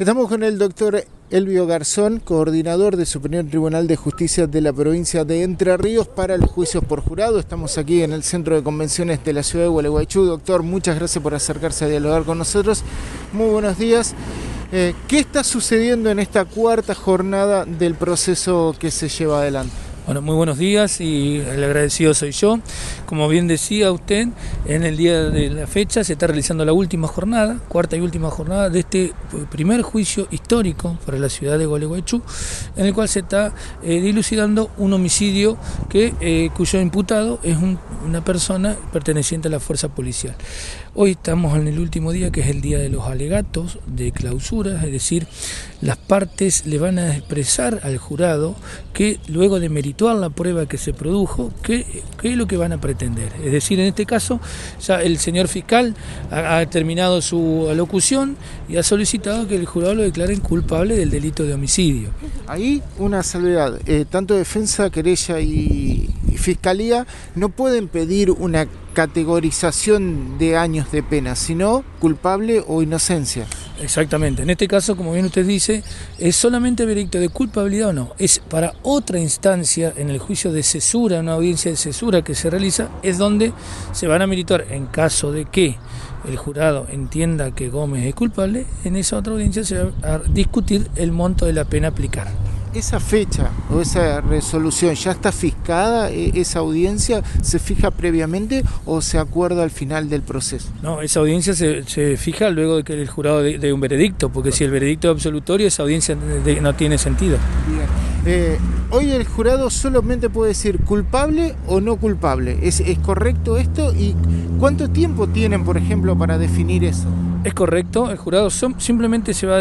Estamos con el doctor Elvio Garzón, coordinador del Superior Tribunal de Justicia de la provincia de Entre Ríos para los juicios por jurado. Estamos aquí en el Centro de Convenciones de la ciudad de Gualeguaychú. Doctor, muchas gracias por acercarse a dialogar con nosotros. Muy buenos días. ¿Qué está sucediendo en esta cuarta jornada del proceso que se lleva adelante? Bueno, muy buenos días y el agradecido soy yo. Como bien decía usted, en el día de la fecha se está realizando la última jornada, cuarta y última jornada de este primer juicio histórico para la ciudad de Gualeguaychú, en el cual se está dilucidando un homicidio cuyo imputado es una persona perteneciente a la fuerza policial. Hoy estamos en el último día, que es el día de los alegatos de clausura, es decir, las partes le van a expresar al jurado que luego de merituar la prueba que se produjo, qué es lo que van a pretender. Es decir, en este caso, ya el señor fiscal ha terminado su alocución y ha solicitado que el jurado lo declaren culpable del delito de homicidio. Ahí una salvedad, tanto defensa, querella y fiscalía no pueden pedir una categorización de años de pena, sino culpable o inocencia. Exactamente, en este caso, como bien usted dice, es solamente veredicto de culpabilidad o no, es para otra instancia en el juicio de cesura, una audiencia de cesura que se realiza, es donde se van a merituar, en caso de que el jurado entienda que Gómez es culpable, en esa otra audiencia se va a discutir el monto de la pena a aplicar. ¿Esa fecha o esa resolución ya está fijada? ¿Esa audiencia se fija previamente o se acuerda al final del proceso? No, esa audiencia se fija luego de que el jurado dé un veredicto, porque si el veredicto es absolutorio, esa audiencia no tiene sentido. Bien. Hoy el jurado solamente puede decir culpable o no culpable. ¿Es correcto esto? ¿Y cuánto tiempo tienen, por ejemplo, para definir eso? Es correcto, el jurado simplemente se va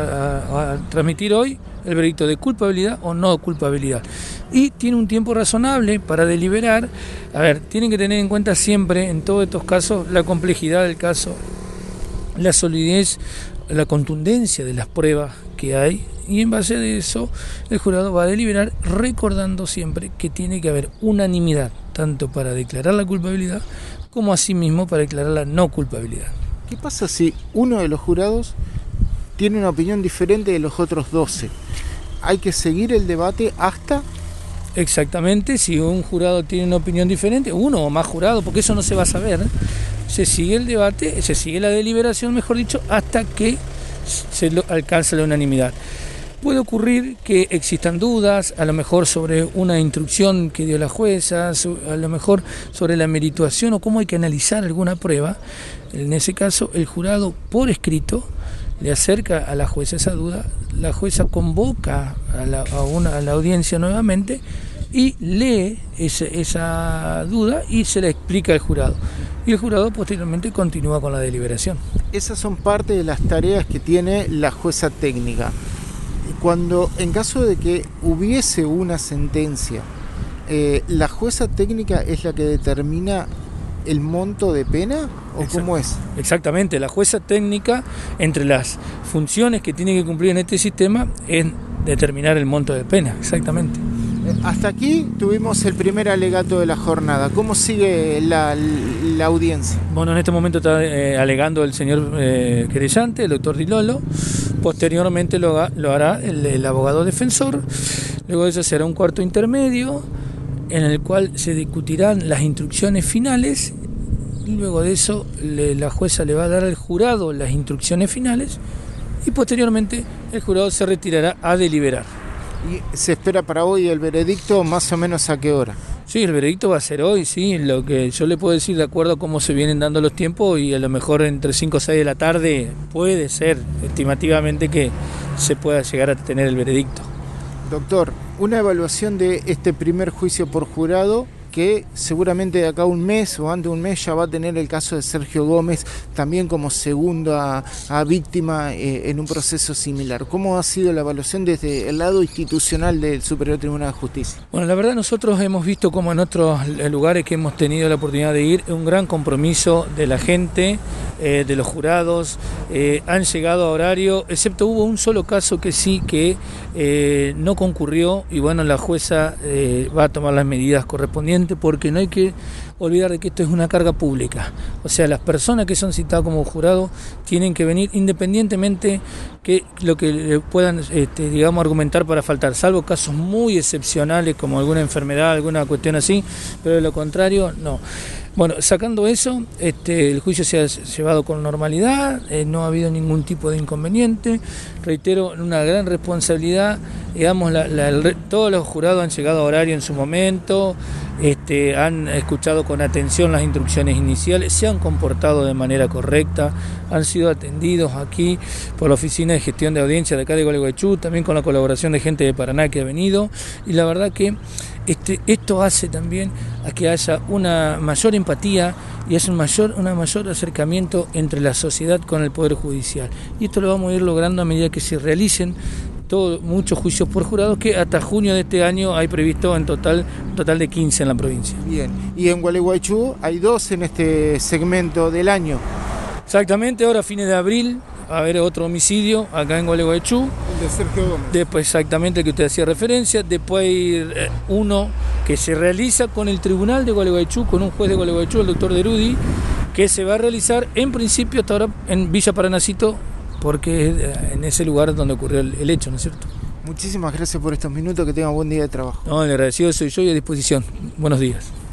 a transmitir hoy el veredicto de culpabilidad o no culpabilidad. Y tiene un tiempo razonable para deliberar. A ver, tienen que tener en cuenta siempre, en todos estos casos, la complejidad del caso, la solidez, la contundencia de las pruebas que hay. Y en base de eso, el jurado va a deliberar recordando siempre que tiene que haber unanimidad, tanto para declarar la culpabilidad como asimismo para declarar la no culpabilidad. ¿Qué pasa si uno de los jurados tiene una opinión diferente de los otros 12? ¿Hay que seguir el debate hasta...? Exactamente, si un jurado tiene una opinión diferente, uno o más jurados, porque eso no se va a saber, se sigue el debate, se sigue la deliberación, mejor dicho, hasta que se alcance la unanimidad. Puede ocurrir que existan dudas, a lo mejor sobre una instrucción que dio la jueza, a lo mejor sobre la merituación o cómo hay que analizar alguna prueba. En ese caso, el jurado por escrito le acerca a la jueza esa duda, la jueza convoca a la audiencia nuevamente y lee esa duda y se la explica al jurado. Y el jurado posteriormente continúa con la deliberación. Esas son parte de las tareas que tiene la jueza técnica. Cuando, en caso de que hubiese una sentencia, ¿la jueza técnica es la que determina el monto de pena o cómo es? Exactamente, la jueza técnica, entre las funciones que tiene que cumplir en este sistema, es determinar el monto de pena, exactamente. Hasta aquí tuvimos el primer alegato de la jornada. ¿Cómo sigue la audiencia? Bueno, en este momento está alegando el señor querellante, el doctor Di Lolo. Posteriormente lo hará el abogado defensor. Luego de eso se hará un cuarto intermedio en el cual se discutirán las instrucciones finales. Luego de eso la jueza le va a dar al jurado las instrucciones finales y posteriormente el jurado se retirará a deliberar. ¿Y se espera para hoy el veredicto más o menos a qué hora? Sí, el veredicto va a ser hoy, sí, lo que yo le puedo decir de acuerdo a cómo se vienen dando los tiempos y a lo mejor entre 5 o 6 de la tarde puede ser estimativamente que se pueda llegar a tener el veredicto. Doctor, una evaluación de este primer juicio por jurado que seguramente de acá a un mes o antes de un mes ya va a tener el caso de Sergio Gómez también como segunda víctima en un proceso similar. ¿Cómo ha sido la evaluación desde el lado institucional del Superior Tribunal de Justicia? Bueno, la verdad nosotros hemos visto como en otros lugares que hemos tenido la oportunidad de ir un gran compromiso de la gente de los jurados, han llegado a horario, excepto hubo un solo caso que sí, que no concurrió, y bueno, la jueza va a tomar las medidas correspondientes, porque no hay que olvidar de que esto es una carga pública. O sea, las personas que son citadas como jurado tienen que venir independientemente que lo que puedan, digamos, argumentar para faltar, salvo casos muy excepcionales como alguna enfermedad, alguna cuestión así, pero de lo contrario, no. Bueno, sacando eso, el juicio se ha llevado con normalidad, no ha habido ningún tipo de inconveniente. Reitero, una gran responsabilidad, digamos, todos los jurados han llegado a horario en su momento, han escuchado con atención las instrucciones iniciales, se han comportado de manera correcta, han sido atendidos aquí por la Oficina de Gestión de Audiencia de acá de Gualeguaychú, también con la colaboración de gente de Paraná que ha venido, y la verdad que esto hace también a que haya una mayor empatía y haya un mayor acercamiento entre la sociedad con el Poder Judicial. Y esto lo vamos a ir logrando a medida que se realicen muchos juicios por jurados, que hasta junio de este año hay previsto un total de 15 en la provincia. Bien, y en Gualeguaychú hay 2 en este segmento del año. Exactamente, ahora a fines de abril va a haber otro homicidio acá en Gualeguaychú. El de Sergio Gómez. Después, exactamente, el que usted hacía referencia. Después hay uno que se realiza con el Tribunal de Gualeguaychú, con un juez de Gualeguaychú, el doctor Derudi, que se va a realizar en principio hasta ahora en Villa Paranacito, porque es en ese lugar donde ocurrió el hecho, ¿no es cierto? Muchísimas gracias por estos minutos, que tengan buen día de trabajo. No, el agradecido soy yo y a disposición. Buenos días.